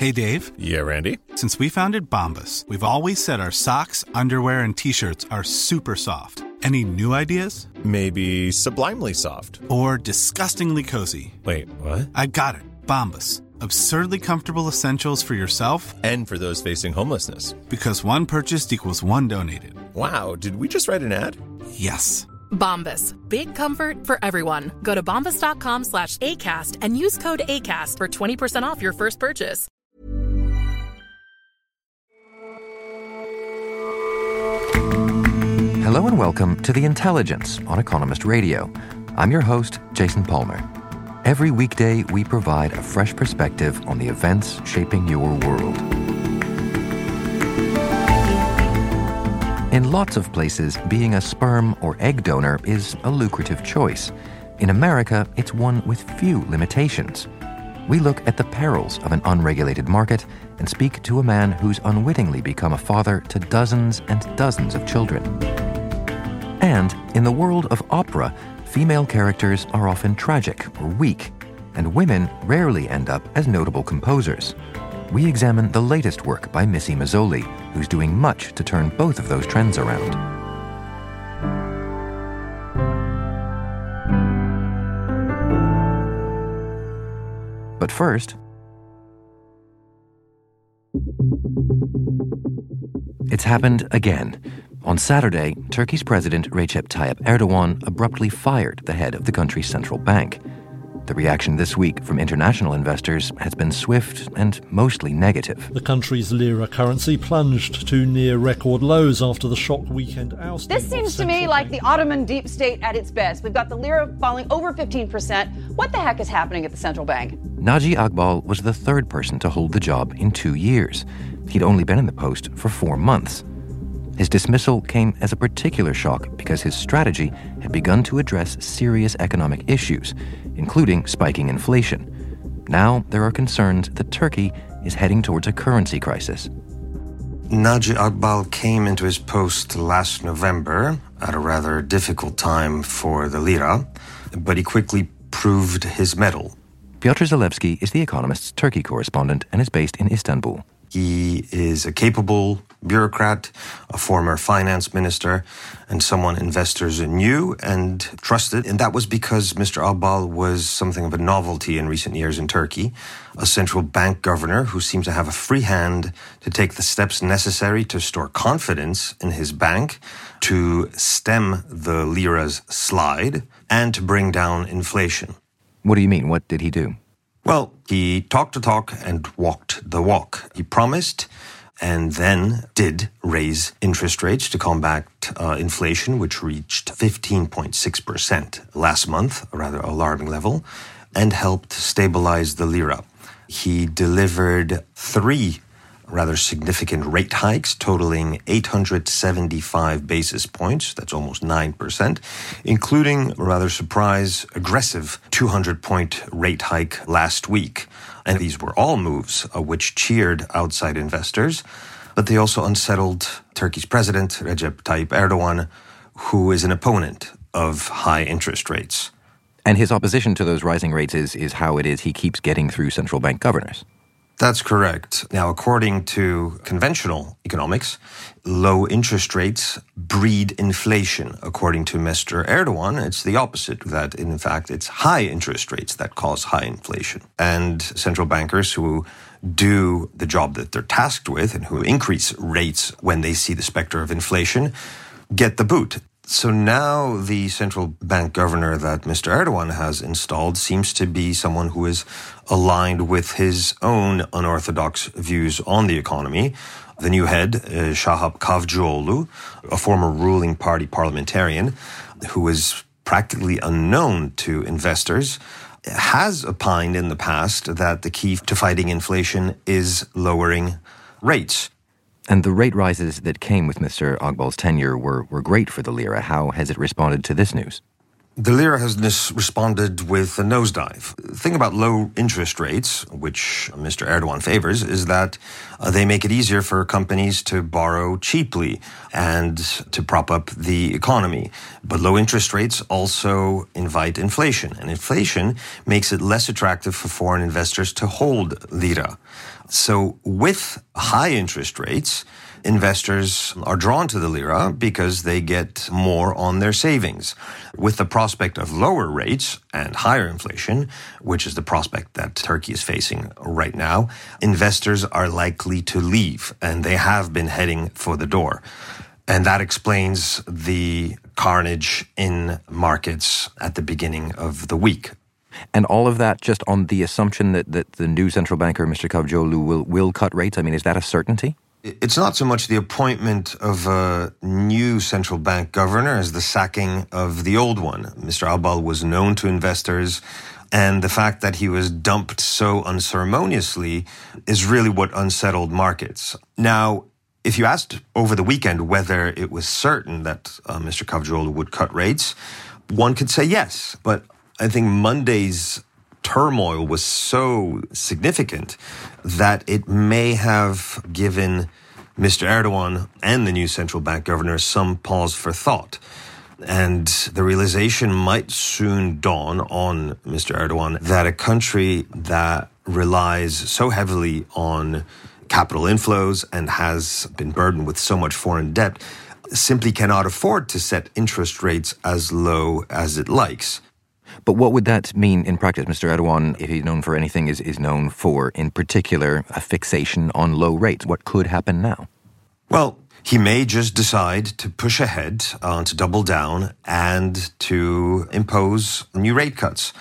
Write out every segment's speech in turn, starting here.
Hey, Dave. Yeah, Randy? Since we founded Bombas, we've always said our socks, underwear, and T-shirts are super soft. Any new ideas? Maybe sublimely soft. Or disgustingly cozy. Wait, what? I got it. Bombas. Absurdly comfortable essentials for yourself and for those facing homelessness. Because one purchased equals one donated. Wow, did we just write an ad? Yes. Bombas. Big comfort for everyone. Go to bombas.com/ACAST and use code ACAST for 20% off your first purchase. Hello and welcome to The Intelligence on Economist Radio. I'm your host, Jason Palmer. Every weekday, we provide a fresh perspective on the events shaping your world. In lots of places, being a sperm or egg donor is a lucrative choice. In America, it's one with few limitations. We look at the perils of an unregulated market and speak to a man who's unwittingly become a father to dozens and dozens of children. And in the world of opera, female characters are often tragic or weak, and women rarely end up as notable composers. We examine the latest work by Missy Mazzoli, who's doing much to turn both of those trends around. But first, it's happened again. On Saturday, Turkey's President Recep Tayyip Erdogan abruptly fired the head of the country's central bank. The reaction this week from international investors has been swift and mostly negative. The country's lira currency plunged to near record lows after the shock weekend ousting. This seems to me like the Ottoman deep state at its best. We've got the lira falling over 15%. What the heck is happening at the central bank? Naji Agbal was the third person to hold the job in 2 years. He'd only been in the post for 4 months. His dismissal came as a particular shock because his strategy had begun to address serious economic issues, including spiking inflation. Now there are concerns that Turkey is heading towards a currency crisis. Naji Agbal came into his post last November at a rather difficult time for the lira, but he quickly proved his mettle. Piotr Zalewski is The Economist's Turkey correspondent and is based in Istanbul. He is a capable bureaucrat, a former finance minister, and someone investors knew and trusted. And that was because Mr. Agbal was something of a novelty in recent years in Turkey, a central bank governor who seemed to have a free hand to take the steps necessary to restore confidence in his bank, to stem the lira's slide, and to bring down inflation. What do you mean? What did he do? Well, he talked the talk and walked the walk. He promised and then did raise interest rates to combat inflation, which reached 15.6% last month, a rather alarming level, and helped stabilize the lira. He delivered 3 rather significant rate hikes totaling 875 basis points, that's almost 9%, including a rather aggressive 200-point rate hike last week. And these were all moves which cheered outside investors, but they also unsettled Turkey's president, Recep Tayyip Erdogan, who is an opponent of high interest rates. And his opposition to those rising rates is how it is he keeps getting through central bank governors. That's correct. Now, according to conventional economics, low interest rates breed inflation. According to Mr. Erdogan, it's the opposite, that in fact it's high interest rates that cause high inflation. And central bankers who do the job that they're tasked with and who increase rates when they see the specter of inflation get the boot. So now the central bank governor that Mr. Erdogan has installed seems to be someone who is aligned with his own unorthodox views on the economy. The new head, Shahap Kavcıoğlu, a former ruling party parliamentarian who is practically unknown to investors, has opined in the past that the key to fighting inflation is lowering rates. And the rate rises that came with Mr. Agbal's tenure were great for the lira. How has it responded to this news? The lira has responded with a nosedive. The thing about low interest rates, which Mr. Erdogan favors, is that they make it easier for companies to borrow cheaply and to prop up the economy. But low interest rates also invite inflation, and inflation makes it less attractive for foreign investors to hold lira. So with high interest rates, investors are drawn to the lira because they get more on their savings. With the prospect of lower rates and higher inflation, which is the prospect that Turkey is facing right now, investors are likely to leave, and they have been heading for the door. And that explains the carnage in markets at the beginning of the week. And all of that just on the assumption that the new central banker, Mr. Cavusoglu, will cut rates? I mean, is that a certainty? It's not so much the appointment of a new central bank governor as the sacking of the old one. Mr. Agbal was known to investors, and the fact that he was dumped so unceremoniously is really what unsettled markets. Now, if you asked over the weekend whether it was certain that Mr. Cavusoglu would cut rates, one could say yes. But I think Monday's turmoil was so significant that it may have given Mr. Erdogan and the new central bank governor some pause for thought. And the realization might soon dawn on Mr. Erdogan that a country that relies so heavily on capital inflows and has been burdened with so much foreign debt simply cannot afford to set interest rates as low as it likes. But what would that mean in practice? Mr. Erdogan, if he's known for anything, is known for, in particular, a fixation on low rates. What could happen now? Well, he may just decide to push ahead, to double down, and to impose new rate cuts.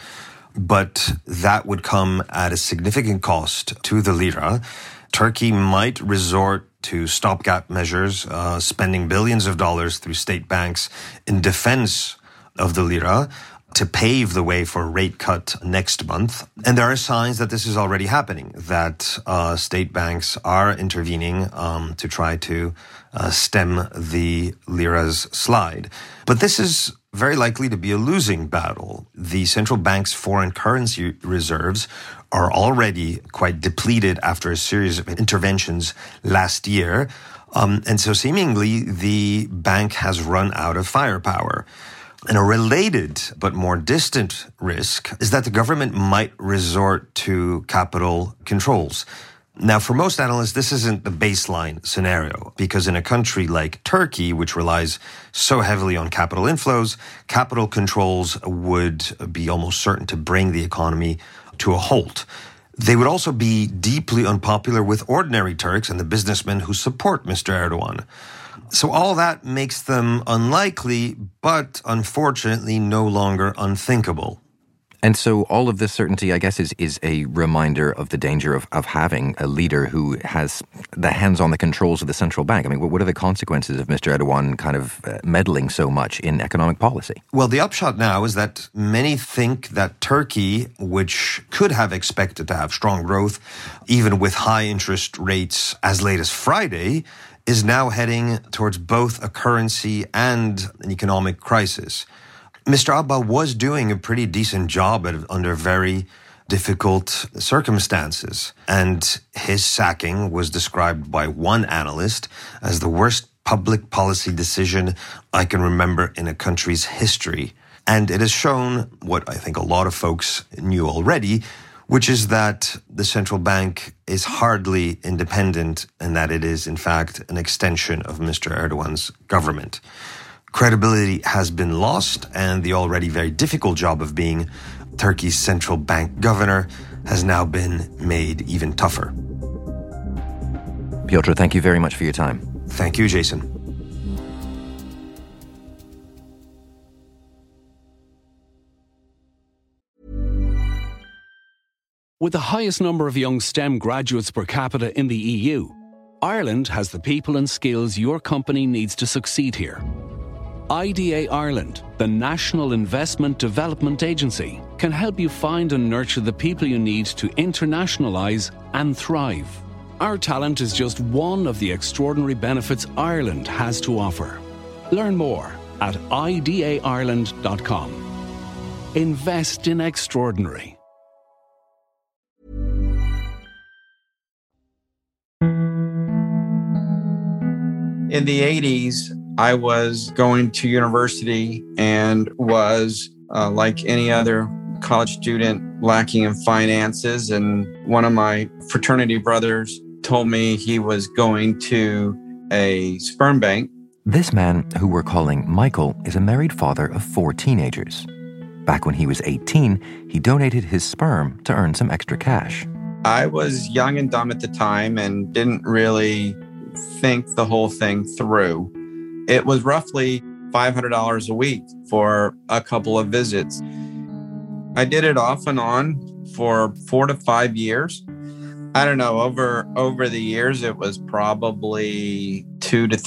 But that would come at a significant cost to the lira. Turkey might resort to stopgap measures, spending billions of dollars through state banks in defense of the lira, to pave the way for a rate cut next month. And there are signs that this is already happening, that state banks are intervening to try to stem the lira's slide. But this is very likely to be a losing battle. The central bank's foreign currency reserves are already quite depleted after a series of interventions last year. And so seemingly the bank has run out of firepower. And a related but more distant risk is that the government might resort to capital controls. Now, for most analysts, this isn't the baseline scenario, because in a country like Turkey, which relies so heavily on capital inflows, capital controls would be almost certain to bring the economy to a halt. They would also be deeply unpopular with ordinary Turks and the businessmen who support Mr. Erdogan. So all that makes them unlikely, but unfortunately no longer unthinkable. And so all of this certainty, I guess, is a reminder of the danger of having a leader who has the hands on the controls of the central bank. I mean, what are the consequences of Mr. Erdogan kind of meddling so much in economic policy? Well, the upshot now is that many think that Turkey, which could have expected to have strong growth, even with high interest rates as late as Friday, is now heading towards both a currency and an economic crisis. Mr. Agbal was doing a pretty decent job under very difficult circumstances, and his sacking was described by one analyst as the worst public policy decision I can remember in a country's history. And it has shown what I think a lot of folks knew already, which is that the central bank is hardly independent and that it is, in fact, an extension of Mr. Erdogan's government. Credibility has been lost, and the already very difficult job of being Turkey's central bank governor has now been made even tougher. Piotr, thank you very much for your time. Thank you, Jason. With the highest number of young STEM graduates per capita in the EU, Ireland has the people and skills your company needs to succeed here. IDA Ireland, the National Investment Development Agency, can help you find and nurture the people you need to internationalise and thrive. Our talent is just one of the extraordinary benefits Ireland has to offer. Learn more at idaireland.com. Invest in extraordinary. In the 80s, I was going to university and was, like any other college student, lacking in finances, and one of my fraternity brothers told me he was going to a sperm bank. This man, who we're calling Michael, is a married father of 4 teenagers. Back when he was 18, he donated his sperm to earn some extra cash. I was young and dumb at the time and didn't really think the whole thing through. It was roughly $500 a week for a couple of visits. I did it off and on for 4 to 5 years. I don't know, over the years, it was probably $200,000 to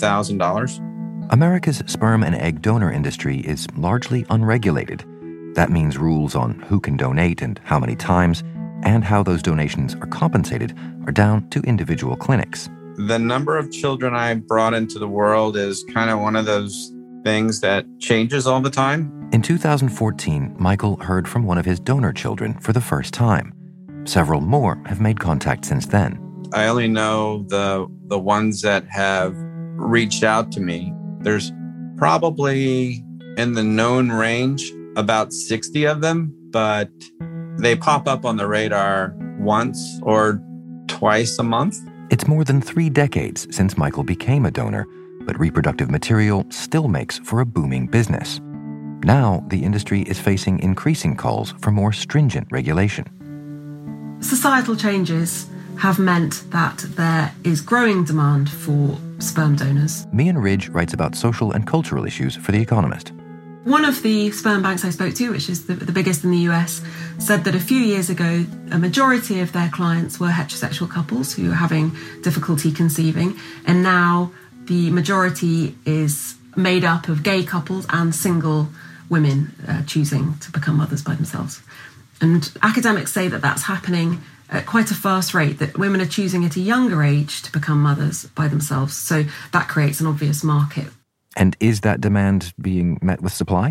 $300,000. America's sperm and egg donor industry is largely unregulated. That means rules on who can donate and how many times, and how those donations are compensated, are down to individual clinics. The number of children I brought into the world is kind of one of those things that changes all the time. In 2014, Michael heard from one of his donor children for the first time. Several more have made contact since then. I only know the ones that have reached out to me. There's probably, in the known range, about 60 of them, but they pop up on the radar once or twice a month. It's more than 3 decades since Michael became a donor, but reproductive material still makes for a booming business. Now, the industry is facing increasing calls for more stringent regulation. Societal changes have meant that there is growing demand for sperm donors. Mian Ridge writes about social and cultural issues for The Economist. One of the sperm banks I spoke to, which is the biggest in the US, said that a few years ago, a majority of their clients were heterosexual couples who were having difficulty conceiving, and now the majority is made up of gay couples and single women choosing to become mothers by themselves. And academics say that that's happening at quite a fast rate, that women are choosing at a younger age to become mothers by themselves. So that creates an obvious market. And is that demand being met with supply?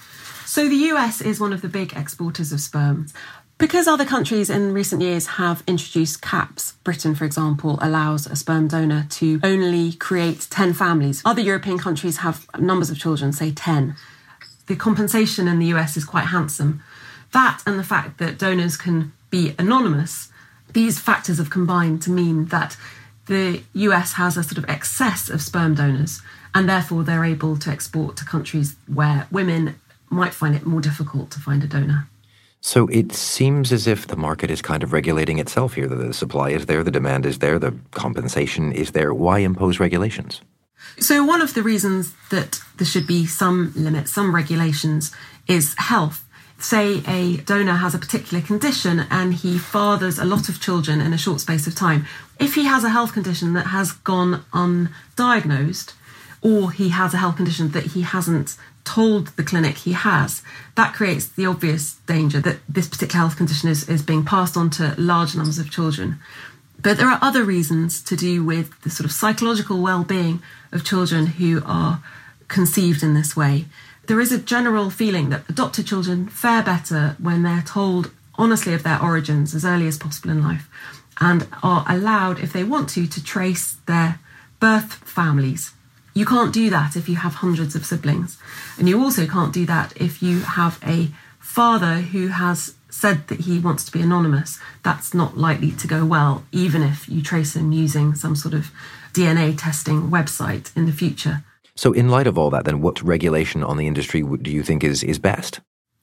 So the US is one of the big exporters of sperm. Because other countries in recent years have introduced caps, Britain, for example, allows a sperm donor to only create 10 families. Other European countries have numbers of children, say 10. The compensation in the US is quite handsome. That and the fact that donors can be anonymous, these factors have combined to mean that the US has a sort of excess of sperm donors, and therefore they're able to export to countries where women might find it more difficult to find a donor. So it seems as if the market is kind of regulating itself here. The supply is there, the demand is there, the compensation is there. Why impose regulations? So one of the reasons that there should be some limits, some regulations, is health. Say a donor has a particular condition and he fathers a lot of children in a short space of time. If he has a health condition that has gone undiagnosed, or he has a health condition that he hasn't told the clinic he has, that creates the obvious danger that this particular health condition is being passed on to large numbers of children. But there are other reasons to do with the sort of psychological well-being of children who are conceived in this way. There is a general feeling that adopted children fare better when they're told honestly of their origins as early as possible in life, and are allowed, if they want to trace their birth families. You can't do that if you have hundreds of siblings. And you also can't do that if you have a father who has said that he wants to be anonymous. That's not likely to go well, even if you trace him using some sort of DNA testing website in the future. So in light of all that, then what regulation on the industry do you think is best?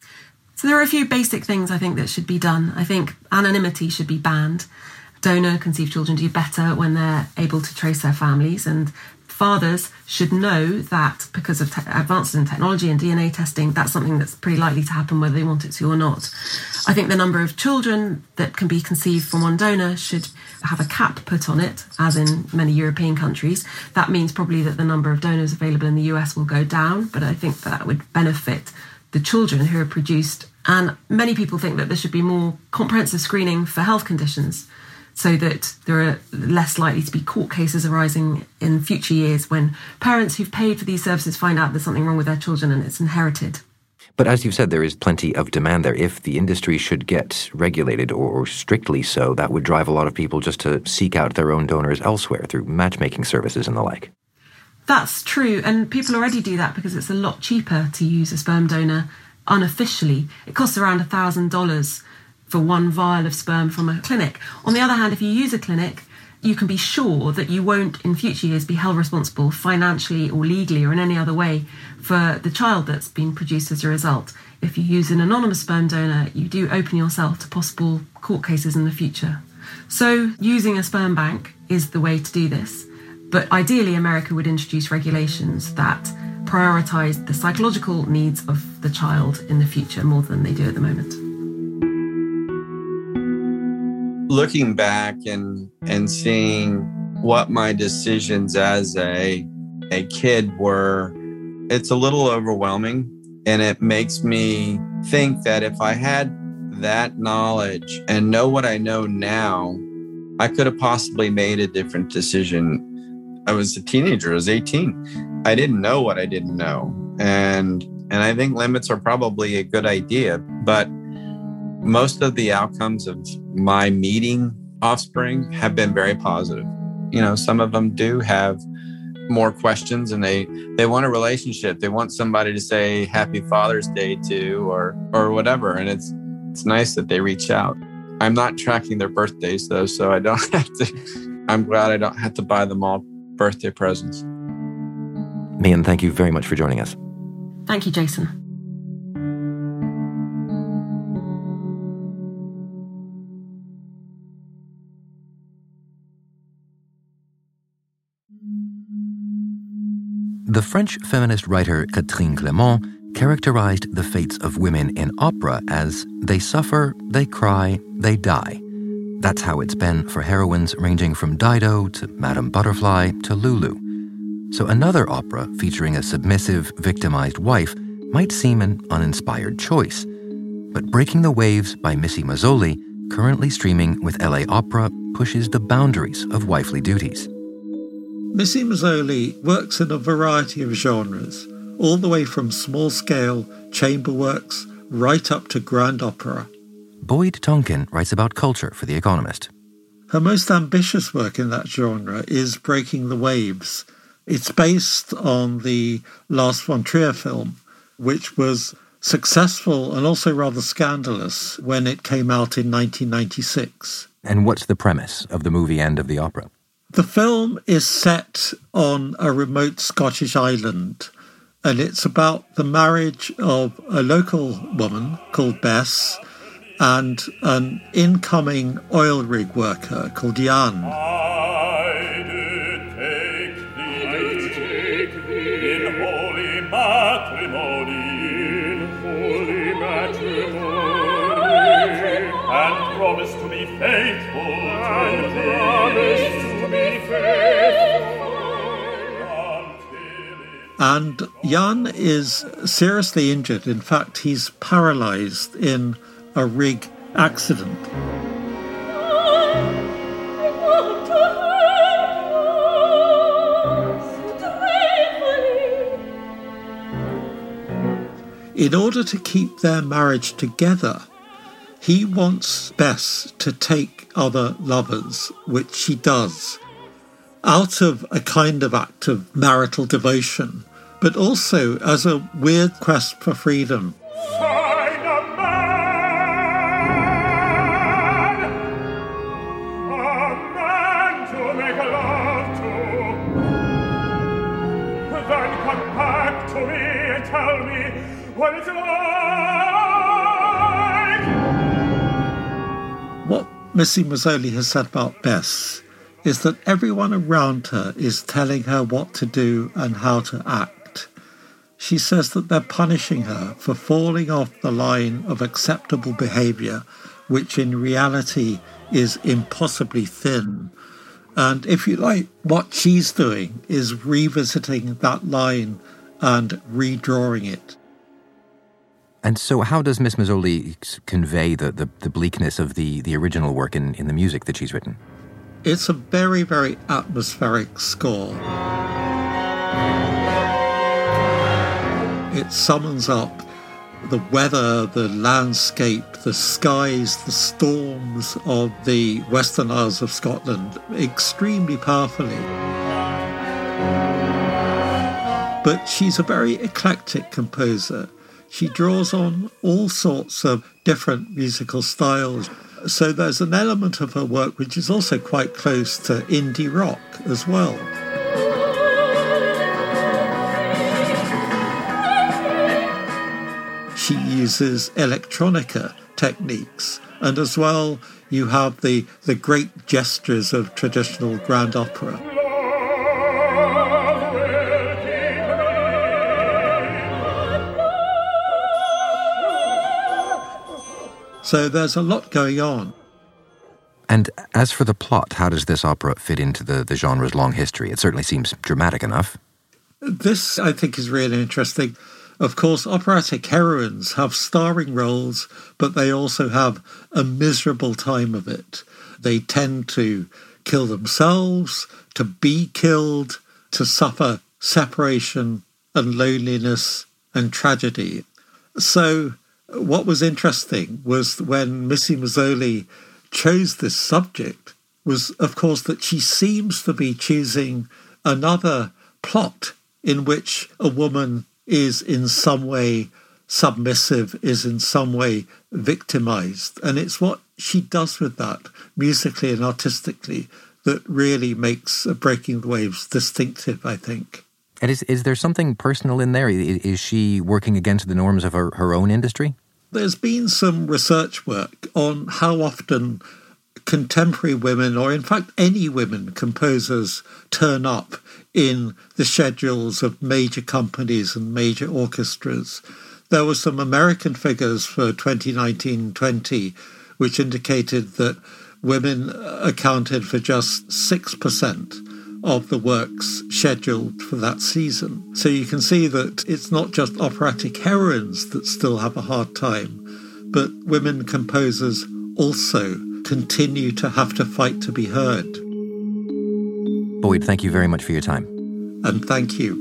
So there are a few basic things I think that should be done. I think anonymity should be banned. Donor conceived children do better when they're able to trace their families, and fathers should know that because of advances in technology and DNA testing, that's something that's pretty likely to happen whether they want it to or not. I think the number of children that can be conceived from one donor should have a cap put on it, as in many European countries. That means probably that the number of donors available in the US will go down, but I think that would benefit the children who are produced. And many people think that there should be more comprehensive screening for health conditions, so that there are less likely to be court cases arising in future years when parents who've paid for these services find out there's something wrong with their children and it's inherited. But as you've said, there is plenty of demand there. If the industry should get regulated, or strictly so, that would drive a lot of people just to seek out their own donors elsewhere through matchmaking services and the like. That's true, and people already do that because it's a lot cheaper to use a sperm donor unofficially, it costs around $1,000 for one vial of sperm from a clinic. On the other hand, if you use a clinic, you can be sure that you won't in future years be held responsible financially or legally or in any other way for the child that's been produced as a result. If you use an anonymous sperm donor, you do open yourself to possible court cases in the future. So using a sperm bank is the way to do this. But ideally, America would introduce regulations that prioritise the psychological needs of the child in the future more than they do at the moment. Looking back and seeing what my decisions as a kid were, it's a little overwhelming. And it makes me think that if I had that knowledge and know what I know now, I could have possibly made a different decision. I was a teenager, I was 18. I didn't know what I didn't know. And I think limits are probably a good idea, but most of the outcomes of my meeting offspring have been very positive. You know, some of them do have more questions and they want a relationship. They want somebody to say Happy Father's Day to or whatever. And it's nice that they reach out. I'm not tracking their birthdays though, so I don't have to. I'm glad I don't have to buy them all birthday presents. Mian, thank you very much for joining us. Thank you, Jason. The French feminist writer Catherine Clément characterized the fates of women in opera as they suffer, they cry, they die. That's how it's been for heroines ranging from Dido to Madame Butterfly to Lulu. So another opera featuring a submissive, victimized wife might seem an uninspired choice. But Breaking the Waves by Missy Mazzoli, currently streaming with LA Opera, pushes the boundaries of wifely duties. Missy Mazzoli works in a variety of genres, all the way from small-scale chamber works right up to grand opera. Boyd Tonkin writes about culture for The Economist. Her most ambitious work in that genre is Breaking the Waves. It's based on the Lars von Trier film, which was successful and also rather scandalous when it came out in 1996. And what's the premise of the movie and of the opera? The film is set on a remote Scottish island, and it's about the marriage of a local woman called Bess and an incoming oil rig worker called Jan. I did take thee in holy matrimony, and promise to be faithful And Jan is seriously injured. In fact, he's paralyzed in a rig accident. In order to keep their marriage together, he wants Bess to take other lovers, which she does, out of a kind of act of marital devotion, but also as a weird quest for freedom. Find a man to make love to, then come back to me and tell me what it's like. What Missy Mazzoli has said about Bess is that everyone around her is telling her what to do and how to act. She says that they're punishing her for falling off the line of acceptable behaviour, which in reality is impossibly thin. And if you like, what she's doing is revisiting that line and redrawing it. And so how does Miss Mazzoli convey the bleakness of the original work in the music that she's written? It's a very, very atmospheric score. It summons up the weather, the landscape, the skies, the storms of the Western Isles of Scotland extremely powerfully. But she's a very eclectic composer. She draws on all sorts of different musical styles. So there's an element of her work which is also quite close to indie rock as well. She uses electronica techniques, and as well you have the great gestures of traditional grand opera. So there's a lot going on. And as for the plot, how does this opera fit into the genre's long history? It certainly seems dramatic enough. This, I think, is really interesting. Of course, operatic heroines have starring roles, but they also have a miserable time of it. They tend to kill themselves, to be killed, to suffer separation and loneliness and tragedy. So what was interesting was when Missy Mazzoli chose this subject was, of course, that she seems to be choosing another plot in which a woman is in some way submissive, is in some way victimized. And it's what she does with that, musically and artistically, that really makes Breaking the Waves distinctive, I think. And is there something personal in there? Is she working against the norms of her own industry? There's been some research work on how often contemporary women, or in fact any women composers, turn up in the schedules of major companies and major orchestras. There were some American figures for 2019-20 which indicated that women accounted for just 6% of the works scheduled for that season. So you can see that it's not just operatic heroines that still have a hard time, but women composers also continue to have to fight to be heard. Boyd, thank you very much for your time. And thank you.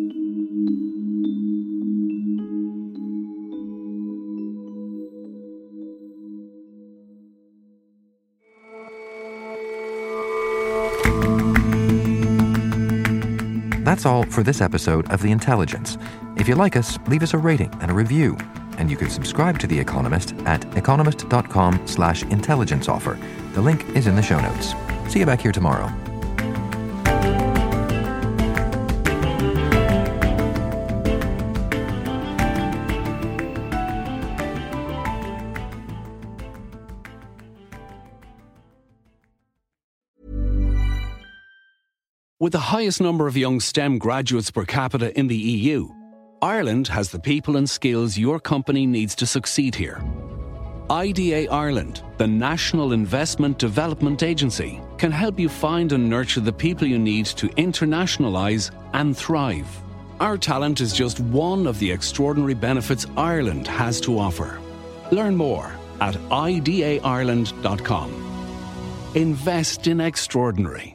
That's all for this episode of The Intelligence. If you like us, leave us a rating and a review. And you can subscribe to The Economist at economist.com/intelligence offer. The link is in the show notes. See you back here tomorrow. With the highest number of young STEM graduates per capita in the EU, Ireland has the people and skills your company needs to succeed here. IDA Ireland, the National Investment Development Agency, can help you find and nurture the people you need to internationalise and thrive. Our talent is just one of the extraordinary benefits Ireland has to offer. Learn more at idaireland.com. Invest in extraordinary.